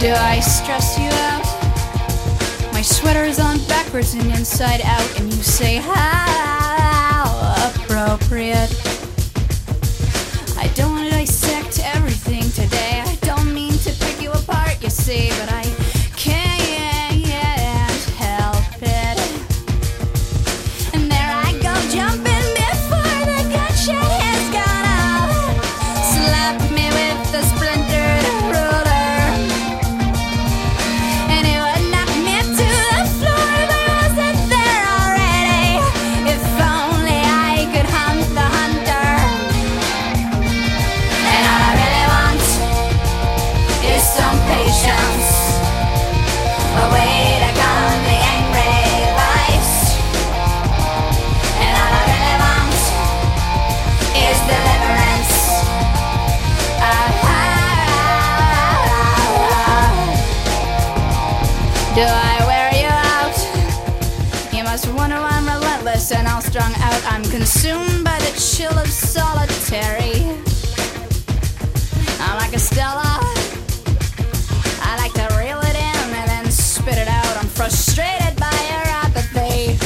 Do I stress you out? My sweater's on backwards and inside out, and you say how appropriate. I don't want to dissect everything today. I don't mean to pick you apart, you see, but I can't help it. And there I go, jumping before the gunshot has gone off. Slap me with the splintered ruler, and it would knock me to the floor, but I wasn't there already. If only I could hunt the hunter. And all I really want is some patience, a way to calm the angry voice. And all I really want is deliverance. Do I wear you out? You must wonder why I'm relentless and all strung out. I'm consumed by the chill of solitary. I'm like a Stella. I like to reel it in and then spit it out. I'm frustrated by your apathy,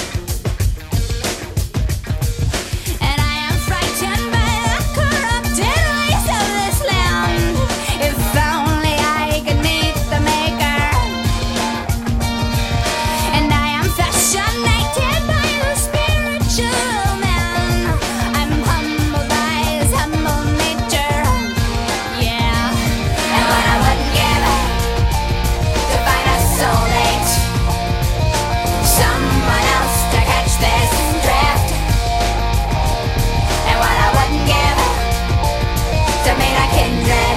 and I am frightened by the corrupted ways of this land. If only I could meet the maker. And I am fascinated by the spiritual man. I'm humbled by his humble nature. Yeah. And what I wouldn't give to find a soulmate, someone else to catch this drift. And what I wouldn't give to meet a kindred.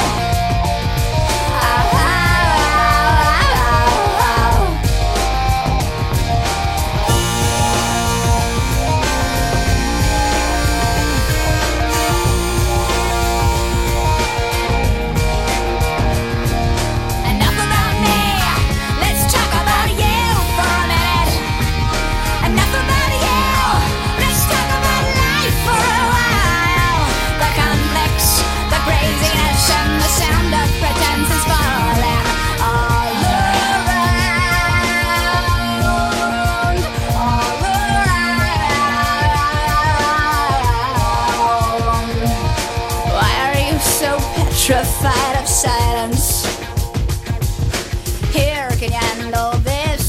Enough about me, let's talk about you for a minute. Enough about you, let's talk about life for a while. The conflicts, the craziness, and the sound of pretense is falling all around, all around. Why are you so petrified of silence? Here, can you handle this?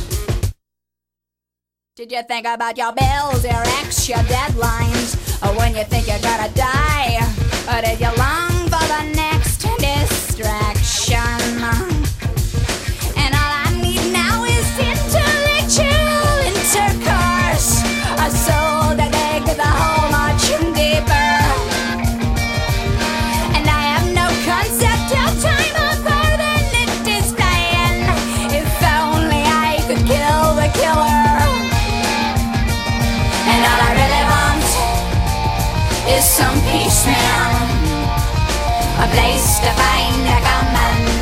Did you think about your bills, your ex, your deadlines, or when you think you're gonna die? Or did you long for the next distraction? And all I need now is intellectual intercourse, a soul to dig the hole much deeper. And I have no concept of time other than it is flying. If only I could kill the killer. And all I really want is some peace, man, a place to find a common